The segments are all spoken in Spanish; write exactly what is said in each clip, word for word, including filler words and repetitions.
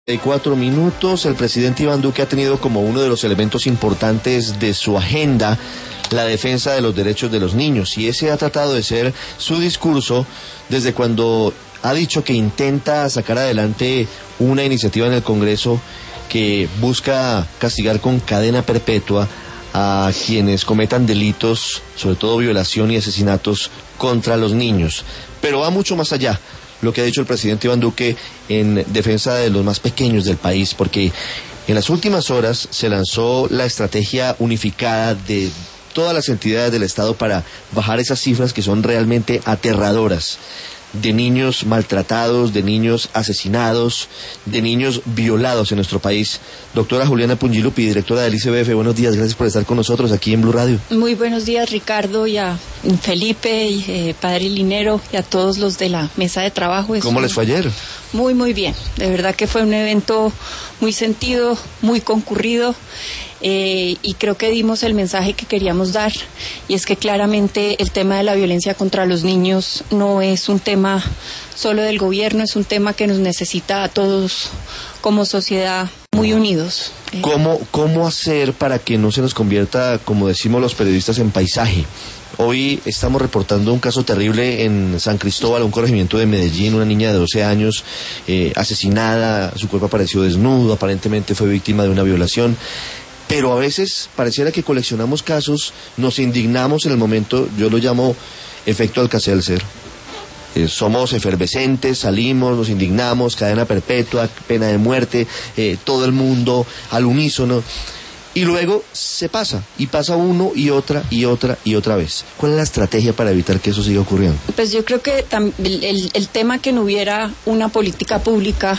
Cuatro minutos. El presidente Iván Duque ha tenido como uno de los elementos importantes de su agenda la defensa de los derechos de los niños, y ese ha tratado de ser su discurso desde cuando ha dicho que intenta sacar adelante una iniciativa en el Congreso que busca castigar con cadena perpetua a quienes cometan delitos, sobre todo violación y asesinatos contra los niños. Pero va mucho más allá lo que ha dicho el presidente Iván Duque en defensa de los más pequeños del país, porque en las últimas horas se lanzó la estrategia unificada de todas las entidades del Estado para bajar esas cifras que son realmente aterradoras, de niños maltratados, de niños asesinados, de niños violados en nuestro país. Doctora Juliana Pungilupi, directora del I C B F, buenos días, gracias por estar con nosotros aquí en Blue Radio. Muy buenos días, Ricardo, y a Felipe, y, eh, Padre Linero, y a todos los de la mesa de trabajo. Es ¿Cómo un... les fue ayer? Muy, muy bien, de verdad que fue un evento muy sentido, muy concurrido. Eh, y creo que dimos el mensaje que queríamos dar, y es que claramente el tema de la violencia contra los niños no es un tema solo del gobierno, es un tema que nos necesita a todos como sociedad muy unidos. ¿Cómo, cómo hacer para que no se nos convierta, como decimos los periodistas, en paisaje? Hoy estamos reportando un caso terrible en San Cristóbal, un corregimiento de Medellín, una niña de doce años eh, asesinada, su cuerpo apareció desnudo, aparentemente fue víctima de una violación. Pero a veces pareciera que coleccionamos casos, nos indignamos en el momento, yo lo llamo efecto Alka-Seltzer. Eh, somos efervescentes, salimos, nos indignamos, cadena perpetua, pena de muerte, eh, todo el mundo al unísono. Y luego se pasa, y pasa uno y otra y otra y otra vez. ¿Cuál es la estrategia para evitar que eso siga ocurriendo? Pues yo creo que tam- el, el tema que no hubiera una política pública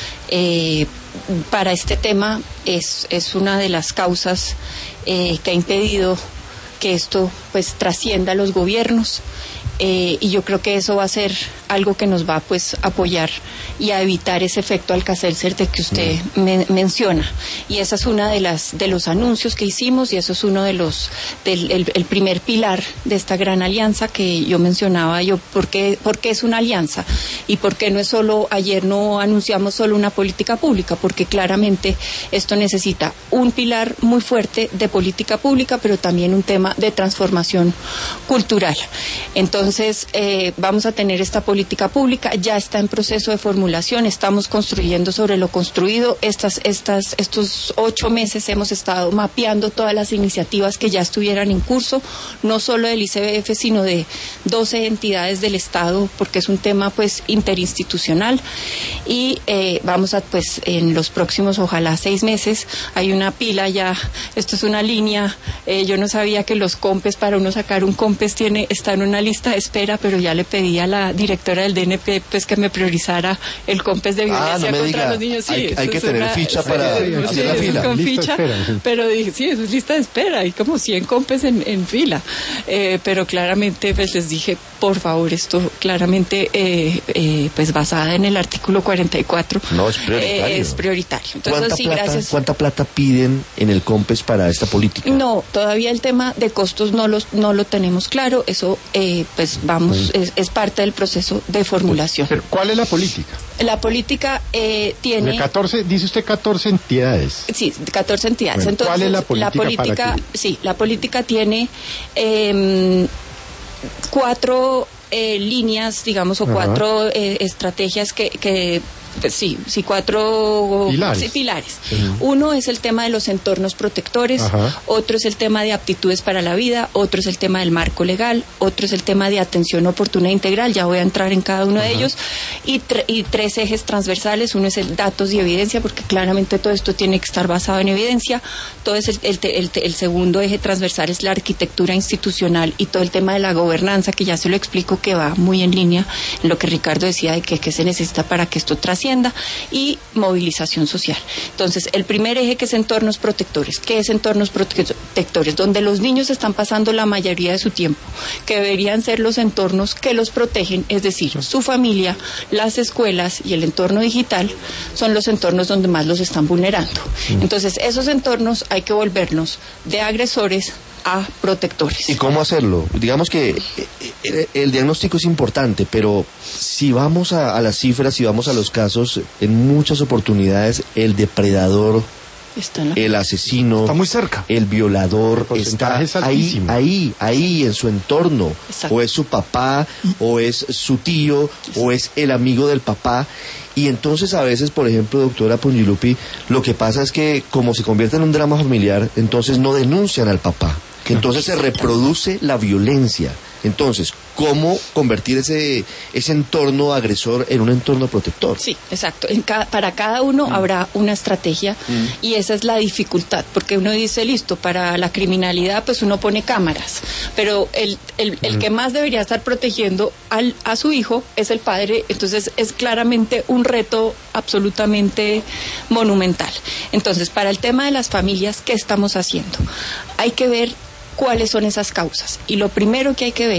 eh, para este tema es, es una de las causas eh, que ha impedido que esto pues trascienda a los gobiernos. Eh, y yo creo que eso va a ser algo que nos va pues a apoyar y a evitar ese efecto Alka-Seltzer de que usted mm. me, menciona, y esa es una de las de los anuncios que hicimos, y eso es uno de los del el, el primer pilar de esta gran alianza que yo mencionaba. Yo ¿por qué, por qué es una alianza? Y por qué no es solo, ayer no anunciamos solo una política pública, porque claramente esto necesita un pilar muy fuerte de política pública, pero también un tema de transformación cultural. Entonces Entonces, eh, vamos a tener esta política pública, ya está en proceso de formulación, estamos construyendo sobre lo construido. Estas, estas, estos ocho meses hemos estado mapeando todas las iniciativas que ya estuvieran en curso, no solo del I C B F, sino de doce entidades del Estado, porque es un tema pues interinstitucional, y eh, vamos a pues en los próximos, ojalá seis meses, hay una pila ya, esto es una línea, eh, yo no sabía que los COMPES, para uno sacar un COMPES tiene, está en una lista de espera, pero ya le pedí a la directora del D N P pues que me priorizara el COMPES de violencia ah, no me contra diga. los niños. Sí, hay, hay que tener una, ficha para sí, hacer sí, la fila. Con ficha, espera, sí. Pero dije, sí, eso es lista de espera, hay como cien COMPES en, en fila, eh, pero claramente pues les dije, por favor, esto claramente eh, eh, pues basada en el artículo cuarenta y cuatro, no, es prioritario. Eh, es prioritario. Entonces, ¿Cuánta, sí, plata, gracias. ¿Cuánta plata piden en el COMPES para esta política? No, todavía el tema de costos no, los, no lo tenemos claro, eso eh, pues vamos, es, es parte del proceso de formulación. Pero, ¿cuál es la política? La política eh, tiene... De catorce, dice usted catorce entidades. Sí, catorce entidades. Bueno, Entonces, ¿cuál es la política? La política, para que... sí, la política tiene eh, cuatro eh, líneas, digamos, o Ajá. cuatro eh, estrategias que... que Sí, sí, cuatro pilares. Sí, pilares. Uh-huh. Uno es el tema de los entornos protectores, Ajá. otro es el tema de aptitudes para la vida, otro es el tema del marco legal, otro es el tema de atención oportuna e integral, ya voy a entrar en cada uno Ajá. de ellos, y, tre- y tres ejes transversales. Uno es el datos y evidencia, porque claramente todo esto tiene que estar basado en evidencia. Todo es el, el, el, el segundo eje transversal es la arquitectura institucional y todo el tema de la gobernanza, que ya se lo explico, que va muy en línea en lo que Ricardo decía de que, que se necesita para que esto trascienda, y movilización social. Entonces, el primer eje, que es entornos protectores. ¿Qué es entornos protectores? Donde los niños están pasando la mayoría de su tiempo, que deberían ser los entornos que los protegen, es decir, su familia, las escuelas y el entorno digital son los entornos donde más los están vulnerando. Entonces, esos entornos hay que volvernos de agresores a protectores. ¿Y cómo hacerlo? Digamos que el, el diagnóstico es importante, pero si vamos a, a las cifras, si vamos a los casos, en muchas oportunidades el depredador, Está la... el asesino, está muy cerca, el violador está ahí, ahí, ahí en su entorno. Exacto. O es su papá, o es su tío, o es el amigo del papá. Y entonces a veces, por ejemplo, doctora Pongilupi, lo que pasa es que como se convierte en un drama familiar, entonces no denuncian al papá. Entonces se reproduce la violencia. Entonces, ¿cómo convertir ese ese entorno agresor en un entorno protector? Sí, exacto. En cada, para cada uno mm. habrá una estrategia mm. y esa es la dificultad, porque uno dice, listo, para la criminalidad pues uno pone cámaras, pero el, el, el mm. que más debería estar protegiendo al, a su hijo es el padre, entonces es claramente un reto absolutamente monumental. Entonces, para el tema de las familias, ¿qué estamos haciendo? Hay que ver cuáles son esas causas. Y lo primero que hay que ver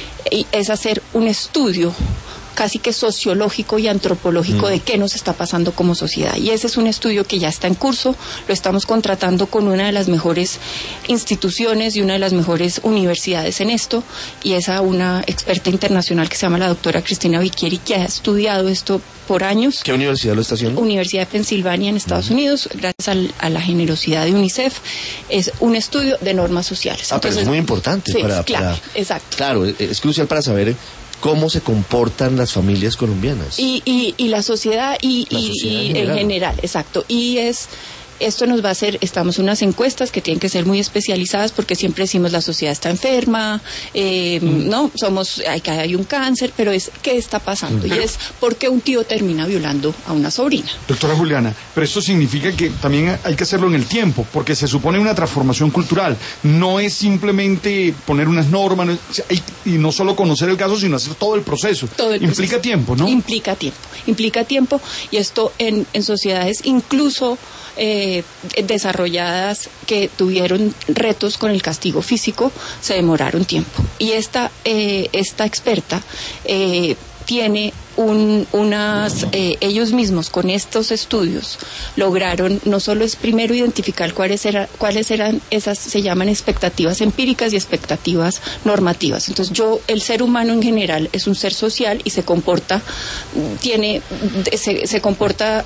es hacer un estudio casi que sociológico y antropológico mm. de qué nos está pasando como sociedad. Y ese es un estudio que ya está en curso, lo estamos contratando con una de las mejores instituciones y una de las mejores universidades en esto, y es a una experta internacional que se llama la doctora Cristina Vicchieri, que ha estudiado esto por años. ¿Qué universidad lo está haciendo? Universidad de Pensilvania en Estados mm. Unidos, gracias al, a la generosidad de UNICEF. Es un estudio de normas sociales. Ah, Entonces, pero es muy importante. Sí, para, claro, para, exacto. Claro, es crucial para saber cómo se comportan las familias colombianas. Y, y, y la sociedad, y, la y, sociedad y en, general. en general, exacto. Y es... Esto nos va a hacer, estamos en unas encuestas que tienen que ser muy especializadas porque siempre decimos la sociedad está enferma, eh, mm. no, somos, hay, hay un cáncer, pero es ¿qué está pasando? Mm. Y es ¿por qué un tío termina violando a una sobrina? Doctora Juliana, pero esto significa que también hay que hacerlo en el tiempo, porque se supone una transformación cultural, no es simplemente poner unas normas, no es, y no solo conocer el caso, sino hacer todo el proceso. Todo el Implica proceso. tiempo, ¿no? Implica tiempo, implica tiempo, y esto en, en sociedades incluso Eh, desarrolladas que tuvieron retos con el castigo físico, se demoraron tiempo. Y esta, eh, esta experta eh, tiene un, unas, eh, ellos mismos con estos estudios lograron no solo es primero identificar cuáles eran, cuáles eran esas, se llaman expectativas empíricas y expectativas normativas. Entonces yo, el ser humano en general es un ser social y se comporta, tiene, se, se comporta,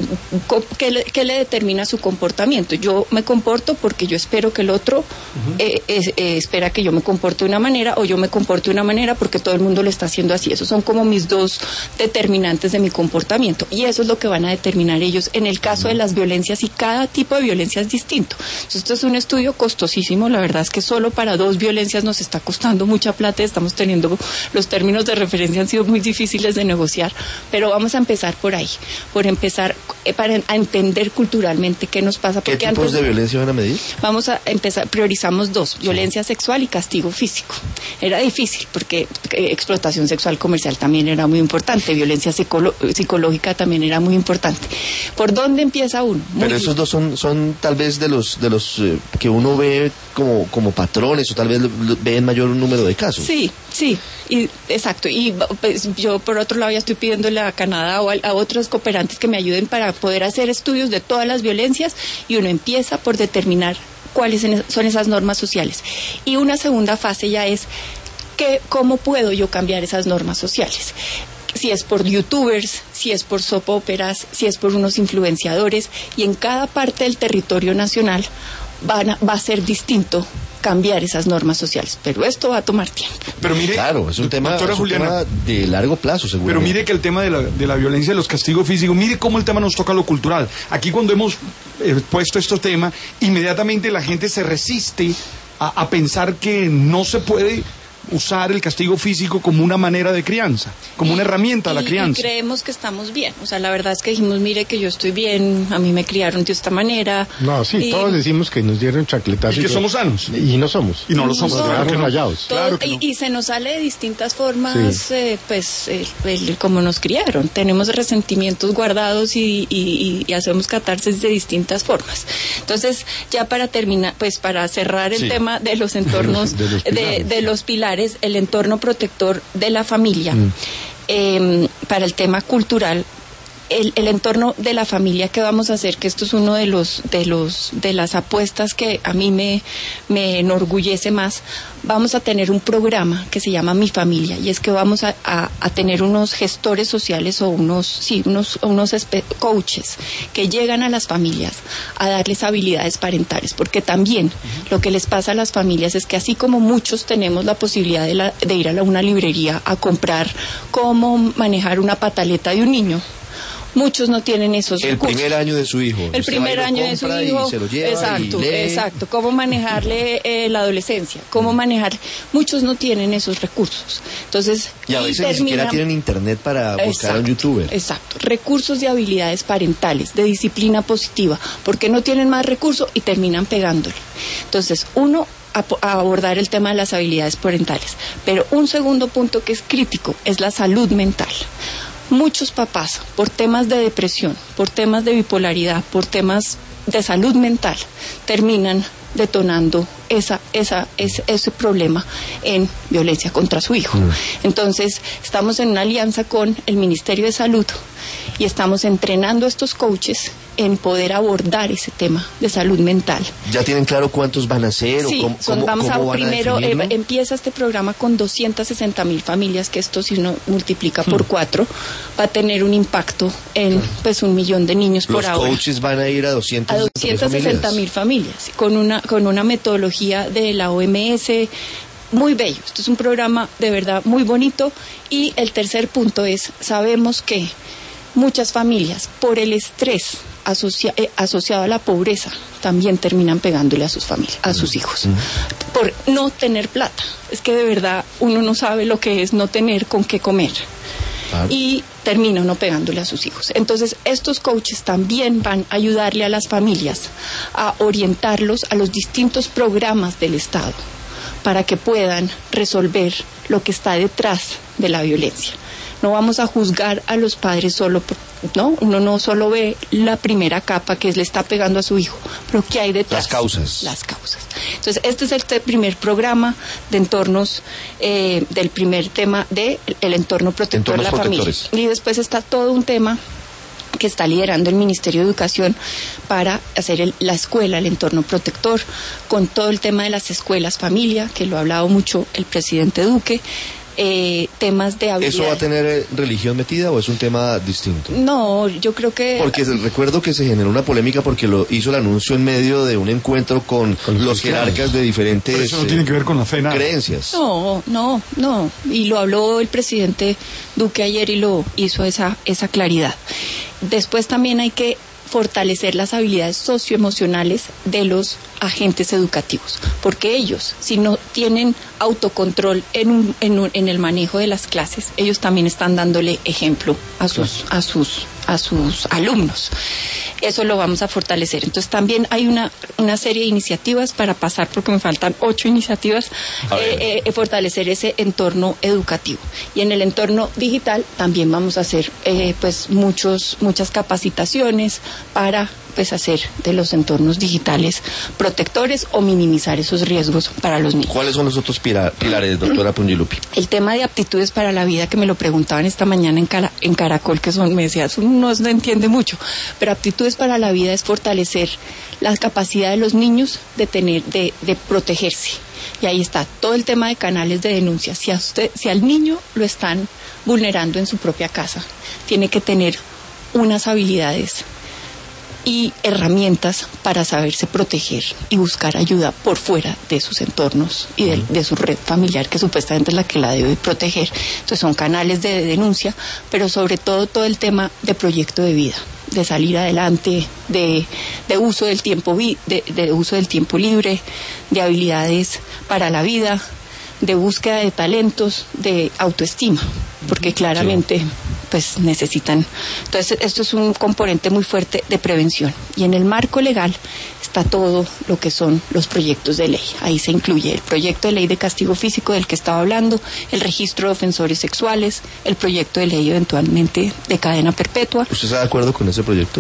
¿qué le, qué le determina su comportamiento? Yo me comporto porque yo espero que el otro uh-huh. eh, eh, espera que yo me comporte de una manera, o yo me comporte de una manera porque todo el mundo lo está haciendo así. Esos son como mis dos determinantes de mi comportamiento, y eso es lo que van a determinar ellos en el caso de las violencias, y cada tipo de violencia es distinto. Entonces, esto es un estudio costosísimo, la verdad es que solo para dos violencias nos está costando mucha plata, estamos teniendo, los términos de referencia han sido muy difíciles de negociar, pero vamos a empezar por ahí, por empezar eh, para a entender culturalmente qué nos pasa. ¿Qué tipos de violencia van a medir? Vamos a empezar, priorizamos dos, violencia sí. sexual y castigo físico. Era difícil porque eh, explotación sexual comercial también era muy importante, violencia psicolo- psicológica también era muy importante. ¿Por dónde empieza uno? Muy Pero esos dos son son tal vez de los de los eh, que uno ve como como patrones, o tal vez ve en mayor número de casos. Sí, sí, y, exacto. Y pues, yo por otro lado ya estoy pidiéndole a Canadá o a, a otros cooperantes que me ayuden para poder hacer estudios de todas las violencias, y uno empieza por determinar cuáles son esas normas sociales. Y una segunda fase ya es que cómo puedo yo cambiar esas normas sociales. Si es por youtubers, si es por soap operas, si es por unos influenciadores, y en cada parte del territorio nacional van a, va a ser distinto cambiar esas normas sociales, pero esto va a tomar tiempo. Pero mire, claro, es un tema, es un Juliana, tema de largo plazo, seguro. Pero mire que el tema de la, de la violencia, de los castigos físicos, mire cómo el tema nos toca lo cultural. Aquí cuando hemos eh, puesto este tema, inmediatamente la gente se resiste a, a pensar que no se puede usar el castigo físico como una manera de crianza, como y, una herramienta a la y, crianza. Y creemos que estamos bien, o sea, la verdad es que dijimos, mire que yo estoy bien, a mí me criaron de esta manera. No, sí, y, todos decimos que nos dieron chancletazos. Y que y somos sanos. Y no somos. Y no, no lo somos. Claro que no. Rayados. Todo, claro que no. y, y se nos sale de distintas formas, sí. eh, pues, eh, el, como nos criaron. Tenemos resentimientos guardados y, y, y hacemos catarsis de distintas formas. Entonces, ya para terminar, pues para cerrar el sí. tema de los entornos, de los, de los pilares, de, de los pilares el entorno protector de la familia, mm. eh, para el tema cultural, el, el entorno de la familia que vamos a hacer, que esto es uno de los de los de las apuestas que a mí me, me enorgullece más. Vamos a tener un programa que se llama Mi Familia, y es que vamos a, a, a tener unos gestores sociales o unos sí unos unos coaches que llegan a las familias a darles habilidades parentales, porque también uh-huh. lo que les pasa a las familias es que así como muchos tenemos la posibilidad de, la, de ir a la, una librería a comprar cómo manejar una pataleta de un niño, muchos no tienen esos el recursos. El primer año de su hijo. El Usted primer año de su hijo. Se lo lleva exacto, y lee. exacto. Cómo manejarle eh, la adolescencia, cómo manejar. Muchos no tienen esos recursos. Entonces, y a veces termina... ni siquiera tienen internet para buscar exacto, a un youtuber. Exacto. Recursos de habilidades parentales, de disciplina positiva, porque no tienen más recursos y terminan pegándole. Entonces, uno, a, a abordar el tema de las habilidades parentales. Pero un segundo punto que es crítico es la salud mental. Muchos papás, por temas de depresión, por temas de bipolaridad, por temas de salud mental, terminan detonando esa, esa, ese, ese problema en violencia contra su hijo. Mm. Entonces, estamos en una alianza con el Ministerio de Salud y estamos entrenando a estos coaches en poder abordar ese tema de salud mental. ¿Ya tienen claro cuántos van a ser? Sí, o cómo, son, cómo, vamos cómo a van primero, a eh, empieza este programa con doscientas sesenta mil familias, que esto si uno multiplica hmm. por cuatro, va a tener un impacto en pues un millón de niños por Los ahora. Los coaches van a ir a doscientas sesenta mil familias, con una, con una metodología de la O M S, muy bello. Esto es un programa de verdad muy bonito. Y el tercer punto es, sabemos que muchas familias, por el estrés asocia, eh, asociado a la pobreza, también terminan pegándole a sus familias, a sus hijos, mm. por no tener plata. Es que de verdad uno no sabe lo que es no tener con qué comer. Claro. Y termina uno pegándole a sus hijos. Entonces, estos coaches también van a ayudarle a las familias a orientarlos a los distintos programas del Estado para que puedan resolver lo que está detrás de la violencia. No vamos a juzgar a los padres solo por, ¿no? Uno no solo ve la primera capa que es le está pegando a su hijo, pero ¿qué hay detrás? Las causas. Las causas. Entonces, este es el primer programa de entornos, eh, del primer tema de el entorno protector de la familia. Y después está todo un tema que está liderando el Ministerio de Educación para hacer el, la escuela, el entorno protector, con todo el tema de las escuelas familia, que lo ha hablado mucho el presidente Duque. Eh, temas de habilidades. ¿Eso va a tener religión metida o es un tema distinto? No, yo creo que... Porque recuerdo que se generó una polémica porque lo hizo el anuncio en medio de un encuentro con, con los jerarcas de diferentes... Pero eso no tiene que ver con la fe, nada. Creencias. No, no, no. Y lo habló el presidente Duque ayer y lo hizo esa, esa claridad. Después también hay que fortalecer las habilidades socioemocionales de los agentes educativos, porque ellos, si no tienen autocontrol en, un, en, un, en el manejo de las clases, ellos también están dándole ejemplo a sus, a sus, a sus alumnos. Eso lo vamos a fortalecer. Entonces también hay una, una serie de iniciativas para pasar, porque me faltan ocho iniciativas, eh, eh, fortalecer ese entorno educativo. Y en el entorno digital también vamos a hacer eh, pues muchos, muchas capacitaciones para pues hacer de los entornos digitales protectores o minimizar esos riesgos para los niños. ¿Cuáles son los otros pilares, doctora Pungilupi? El tema de aptitudes para la vida, que me lo preguntaban esta mañana en, Cara, en Caracol, que son, me decías, uno no entiende mucho, pero aptitudes para la vida es fortalecer la capacidad de los niños de tener, de, de protegerse. Y ahí está todo el tema de canales de denuncia. Si a usted, si al niño lo están vulnerando en su propia casa, tiene que tener unas habilidades y herramientas para saberse proteger y buscar ayuda por fuera de sus entornos y de, de su red familiar, que supuestamente es la que la debe proteger. Entonces son canales de denuncia, pero sobre todo todo el tema de proyecto de vida, de salir adelante, de, de uso del tiempo vi, de, de uso del tiempo libre, de habilidades para la vida, de búsqueda de talentos, de autoestima, porque claramente sí. pues necesitan. Entonces esto es un componente muy fuerte de prevención, y en el marco legal está todo lo que son los proyectos de ley. Ahí se incluye el proyecto de ley de castigo físico del que estaba hablando, el registro de ofensores sexuales, el proyecto de ley eventualmente de cadena perpetua. ¿Usted está de acuerdo con ese proyecto?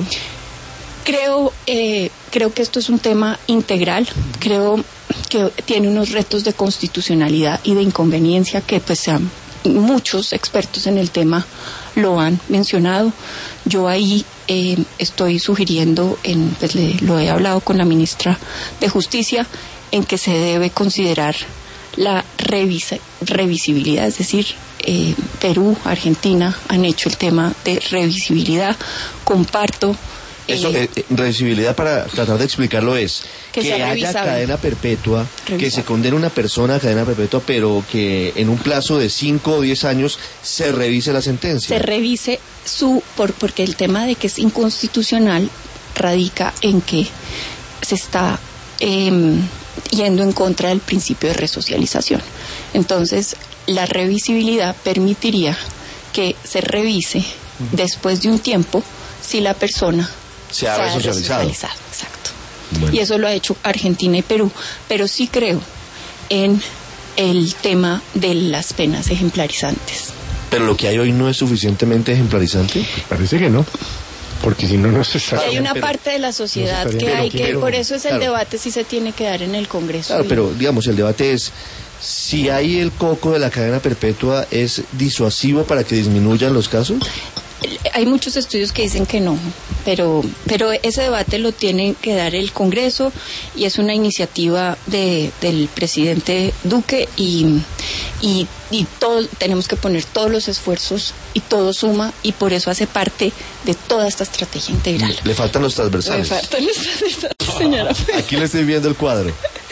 Creo, eh, creo que esto es un tema integral. Creo que tiene unos retos de constitucionalidad y de inconveniencia que pues sean muchos expertos en el tema lo han mencionado. Yo ahí eh, estoy sugiriendo, en, pues le, lo he hablado con la ministra de Justicia, en que se debe considerar la revisa, revisibilidad, es decir, eh, Perú, Argentina han hecho el tema de revisibilidad. Comparto. Eso, eh, eh, revisibilidad, para tratar de explicarlo, es que, que haya revisable. cadena perpetua, revisable. Que se condene a una persona a cadena perpetua, pero que en un plazo de cinco o diez años se revise la sentencia. Se revise su, por, porque el tema de que es inconstitucional radica en que se está eh, yendo en contra del principio de resocialización. Entonces, la revisibilidad permitiría que se revise uh-huh. después de un tiempo si la persona se ha, se ha resocializado. resocializado. Exacto. Bueno. Y eso lo ha hecho Argentina y Perú. Pero sí creo en el tema de las penas ejemplarizantes. ¿Pero lo que hay hoy no es suficientemente ejemplarizante? Pues parece que no. Porque si no, no se sabe. Hay una pero, parte de la sociedad no que hay que, pero, por eso es el claro. debate si se tiene que dar en el Congreso. Claro, y... pero digamos, el debate es si hay el coco de la cadena perpetua, ¿es disuasivo para que disminuyan los casos? Hay muchos estudios que dicen que no, pero pero ese debate lo tiene que dar el Congreso y es una iniciativa de, del presidente Duque y y, y todo, tenemos que poner todos los esfuerzos y todo suma y por eso hace parte de toda esta estrategia integral. Le faltan los transversales. Le faltan los transversales, señora. Aquí le estoy viendo el cuadro.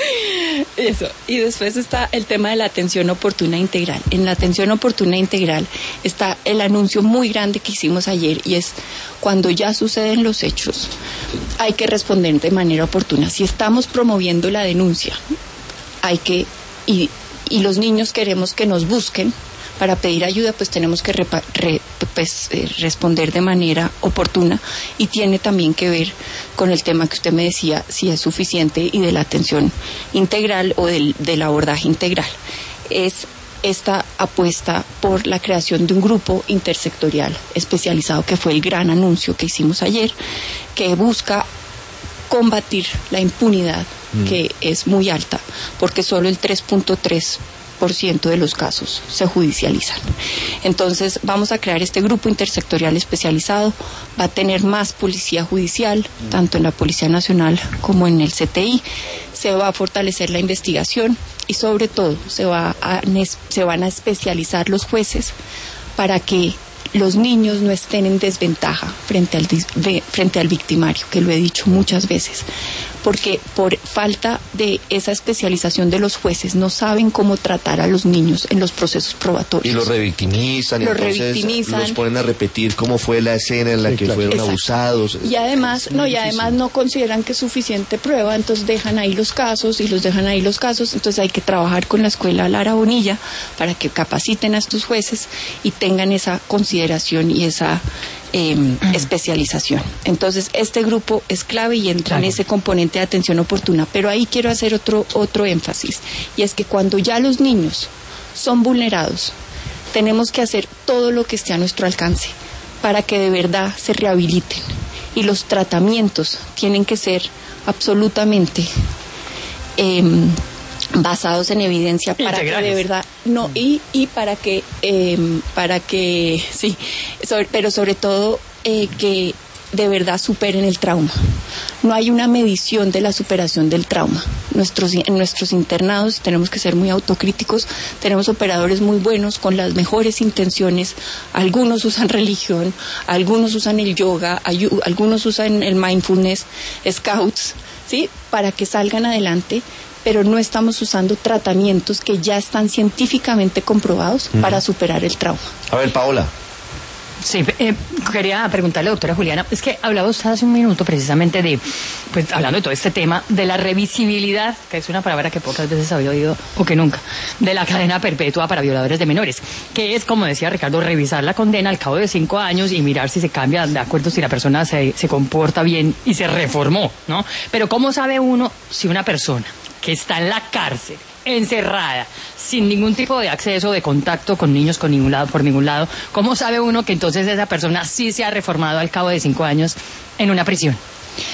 Eso, y después está el tema de la atención oportuna integral. En la atención oportuna integral está el anuncio muy grande que hicimos ayer y es cuando ya suceden los hechos, hay que responder de manera oportuna. Si estamos promoviendo la denuncia, hay que, y, y los niños queremos que nos busquen para pedir ayuda, pues tenemos que repa, re, pues, eh, responder de manera oportuna y tiene también que ver con el tema que usted me decía, si es suficiente y de la atención integral o del, del abordaje integral. Es esta apuesta por la creación de un grupo intersectorial especializado, que fue el gran anuncio que hicimos ayer, que busca combatir la impunidad, mm. que es muy alta, porque solo el tres punto tres por ciento de los casos se judicializan. Entonces vamos a crear este grupo intersectorial especializado, va a tener más policía judicial, tanto en la Policía Nacional como en el C T I, se va a fortalecer la investigación y sobre todo se va a, se van a especializar los jueces para que los niños no estén en desventaja frente al, frente al victimario, que lo he dicho muchas veces, porque por falta de esa especialización de los jueces no saben cómo tratar a los niños en los procesos probatorios. Y los revictimizan, y los entonces revictimizan. Los ponen a repetir cómo fue la escena en la sí, que claro. fueron Exacto. abusados. Y además, no, y además no consideran que es suficiente prueba, entonces dejan ahí los casos y los dejan ahí los casos, entonces hay que trabajar con la escuela Lara Bonilla para que capaciten a estos jueces y tengan esa consideración y esa eh, especialización. Entonces, este grupo es clave y entra claro. en ese componente de atención oportuna. Pero ahí quiero hacer otro, otro énfasis, y es que cuando ya los niños son vulnerados, tenemos que hacer todo lo que esté a nuestro alcance para que de verdad se rehabiliten. Y los tratamientos tienen que ser absolutamente eh, basados en evidencia para Integrales. que de verdad no y y para que eh, para que sí sobre, pero sobre todo eh, que de verdad superen el trauma. No hay una medición de la superación del trauma. Nuestros, en nuestros internados tenemos que ser muy autocríticos, tenemos operadores muy buenos con las mejores intenciones, algunos usan religión, algunos usan el yoga, hay, algunos usan el mindfulness, scouts, ¿sí? Para que salgan adelante, pero no estamos usando tratamientos que ya están científicamente comprobados uh-huh. para superar el trauma. A ver, Paola. Sí, eh, quería preguntarle, doctora Juliana, es que hablaba usted hace un minuto precisamente de, pues hablando de todo este tema, de la revisibilidad, que es una palabra que pocas veces había oído, o que nunca, de la cadena perpetua para violadores de menores, que es, como decía Ricardo, revisar la condena al cabo de cinco años y mirar si se cambia de acuerdo, si la persona se, se comporta bien y se reformó, ¿no? Pero ¿cómo sabe uno si una persona que está en la cárcel, encerrada, sin ningún tipo de acceso, de contacto con niños con ningún lado, por ningún lado, cómo sabe uno que entonces esa persona sí se ha reformado al cabo de cinco años en una prisión?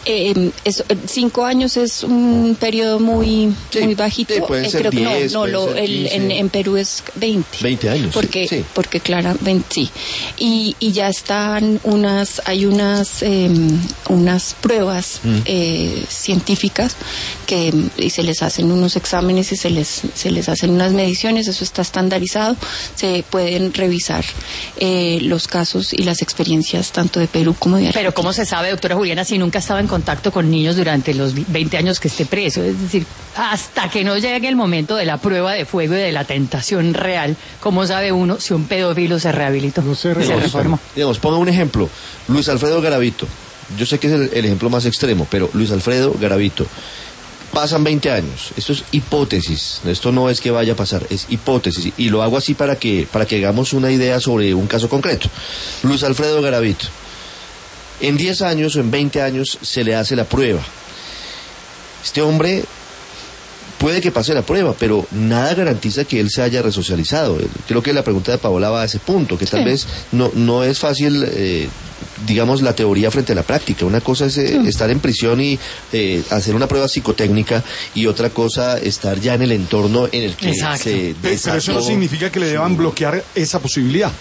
Eh, eso, cinco años es un periodo muy Sí, muy bajito. sí, pueden Eh, ser creo que diez, no, no pueden lo, ser el, quince. en, en Perú es veinte. veinte años. Porque, sí, sí. porque Clara, veinte, sí. Y, y ya están unas, hay unas, eh, unas pruebas Mm. eh, científicas que y se les hacen unos exámenes y se les, se les hacen unas mediciones, eso está estandarizado, se pueden revisar eh, los casos y las experiencias tanto de Perú como de Argentina. Pero ¿cómo se sabe, doctora Juliana, si nunca estaba en contacto con niños durante los veinte años que esté preso? Es decir, hasta que no llegue el momento de la prueba de fuego y de la tentación real, ¿cómo sabe uno si un pedófilo se rehabilitó? No se Se rehabilitó. reformó. Digamos, ponga un ejemplo. Luis Alfredo Garavito. Yo sé que es el, el ejemplo más extremo, pero Luis Alfredo Garavito. Pasan veinte años. Esto es hipótesis. Esto no es que vaya a pasar, es hipótesis. Y lo hago así para que, para que hagamos una idea sobre un caso concreto. Luis Alfredo Garavito. En diez años o en veinte años se le hace la prueba. Este hombre puede que pase la prueba, pero nada garantiza que él se haya resocializado. Creo que la pregunta de Paola va a ese punto, que tal Sí. vez no, no es fácil, eh, digamos, la teoría frente a la práctica. Una cosa es eh, Sí. estar en prisión y eh, hacer una prueba psicotécnica, y otra cosa estar ya en el entorno en el que Exacto. se Pe- Pero eso no desató significa que le deban su- bloquear esa posibilidad.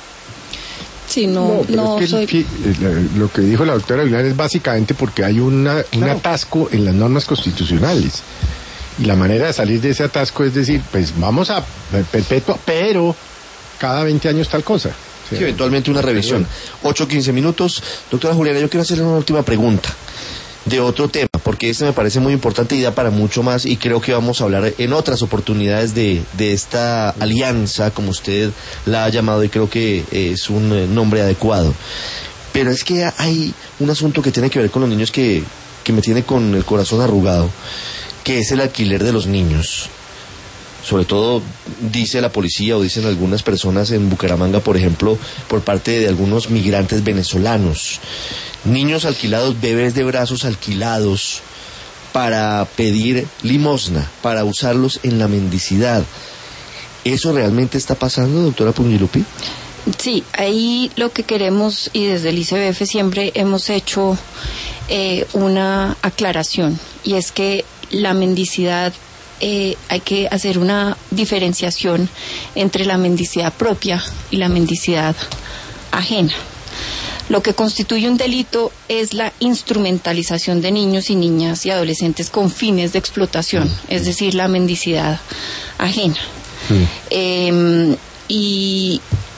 Sí, no, pero no, es que soy... el- que- el- lo que dijo la doctora Aguilar es básicamente porque hay una, un Claro. atasco en las normas constitucionales. Y la manera de salir de ese atasco es decir, pues vamos a perpetua, pero cada veinte años tal cosa. O sea, Sí, eventualmente una revisión. ocho quince minutos. Doctora Juliana, yo quiero hacerle una última pregunta de otro tema, porque este me parece muy importante y da para mucho más, y creo que vamos a hablar en otras oportunidades de, de esta alianza, como usted la ha llamado, y creo que es un eh, nombre adecuado. Pero es que hay un asunto que tiene que ver con los niños que, que me tiene con el corazón arrugado, que es el alquiler de los niños. Sobre todo dice la policía o dicen algunas personas en Bucaramanga, por ejemplo, por parte de algunos migrantes venezolanos. Niños alquilados, bebés de brazos alquilados para pedir limosna, para usarlos en la mendicidad. ¿Eso realmente está pasando, doctora Pungilupi? Sí, ahí lo que queremos, y desde el I C B F siempre hemos hecho eh, una aclaración, y es que la mendicidad, eh, hay que hacer una diferenciación entre la mendicidad propia y la mendicidad ajena. Lo que constituye un delito es la instrumentalización de niños y niñas y adolescentes con fines de explotación, es decir, la mendicidad ajena. Mm. Eh, y,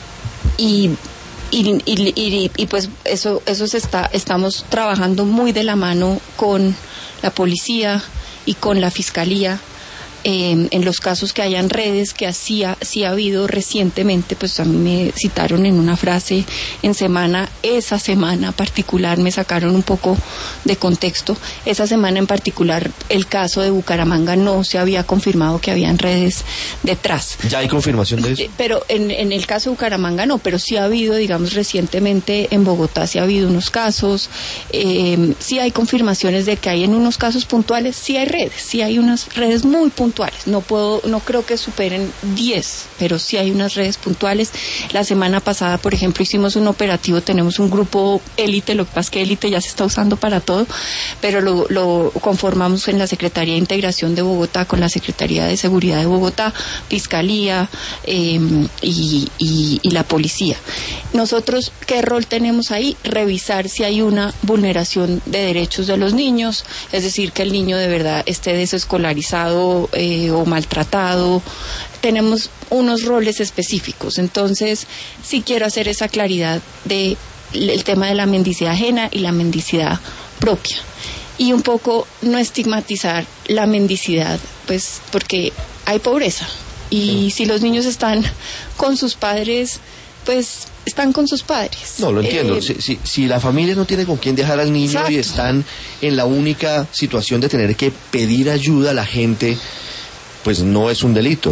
y, y, y, y, y pues eso, eso se está, estamos trabajando muy de la mano con la policía y con la fiscalía. Eh, en los casos que hayan redes, que así ha, sí ha habido recientemente, pues a mí me citaron en una frase en semana, esa semana particular, me sacaron un poco de contexto, esa semana en particular el caso de Bucaramanga no se había confirmado que habían redes detrás. ¿Ya hay confirmación de eso? Eh, Pero en, en el caso de Bucaramanga no, pero sí ha habido, digamos, recientemente en Bogotá sí ha habido unos casos, eh, sí hay confirmaciones de que hay en unos casos puntuales, sí hay redes, sí hay unas redes muy puntuales. No puedo, no creo que superen diez, pero sí hay unas redes puntuales. La semana pasada, por ejemplo, hicimos un operativo, tenemos un grupo élite, lo que pasa es que élite ya se está usando para todo, pero lo, lo conformamos en la Secretaría de Integración de Bogotá, con la Secretaría de Seguridad de Bogotá, Fiscalía eh, y, y, y la Policía. Nosotros, ¿qué rol tenemos ahí? Revisar si hay una vulneración de derechos de los niños, es decir, que el niño de verdad esté desescolarizado, eh, o maltratado. Tenemos unos roles específicos, entonces sí quiero hacer esa claridad de el tema de la mendicidad ajena y la mendicidad propia, y un poco no estigmatizar la mendicidad, pues porque hay pobreza, y si los niños están con sus padres, pues están con sus padres. No, lo entiendo. Eh, Si, si, si la familia no tiene con quién dejar al niño, Exacto. y están en la única situación de tener que pedir ayuda a la gente, pues no es un delito.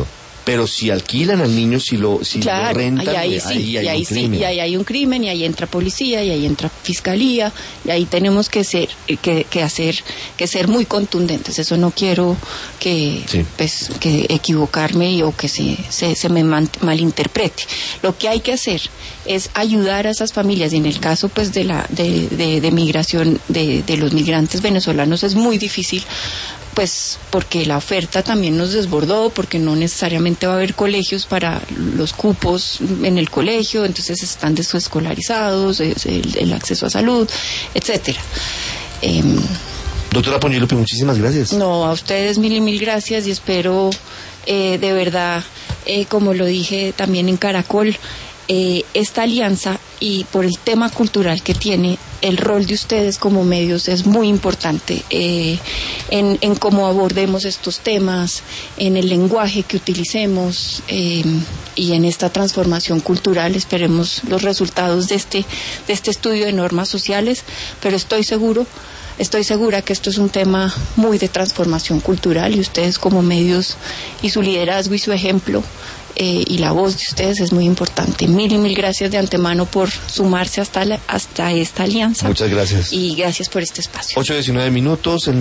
pero si alquilan al niño, si lo, si claro, lo rentan, y ahí sí, ahí hay y ahí un sí, crimen. y ahí hay un crimen, y ahí entra policía, y ahí entra fiscalía, y ahí tenemos que ser, que, que hacer, que ser muy contundentes. Eso no quiero que, sí. pues, que equivocarme y, o que se, se, se me man, malinterprete. Lo que hay que hacer es ayudar a esas familias, y en el caso pues de la, de, de, de migración de, de los migrantes venezolanos es muy difícil, pues porque la oferta también nos desbordó, porque no necesariamente va a haber colegios para los cupos en el colegio, entonces están desescolarizados, el, el acceso a salud, etcétera. Eh, Doctora Ponchilupi, muchísimas gracias. No, a ustedes mil y mil gracias, y espero eh, de verdad, eh, como lo dije también en Caracol, eh, esta alianza, y por el tema cultural que tiene, el rol de ustedes como medios es muy importante eh, en, en cómo abordemos estos temas, en el lenguaje que utilicemos eh, y en esta transformación cultural. Esperemos los resultados de este, de este estudio de normas sociales, pero estoy seguro Estoy segura que esto es un tema muy de transformación cultural, y ustedes como medios y su liderazgo y su ejemplo eh, y la voz de ustedes es muy importante. Mil y mil gracias de antemano por sumarse hasta, la, hasta esta alianza. Muchas gracias. Y gracias por este espacio. ocho diecinueve minutos.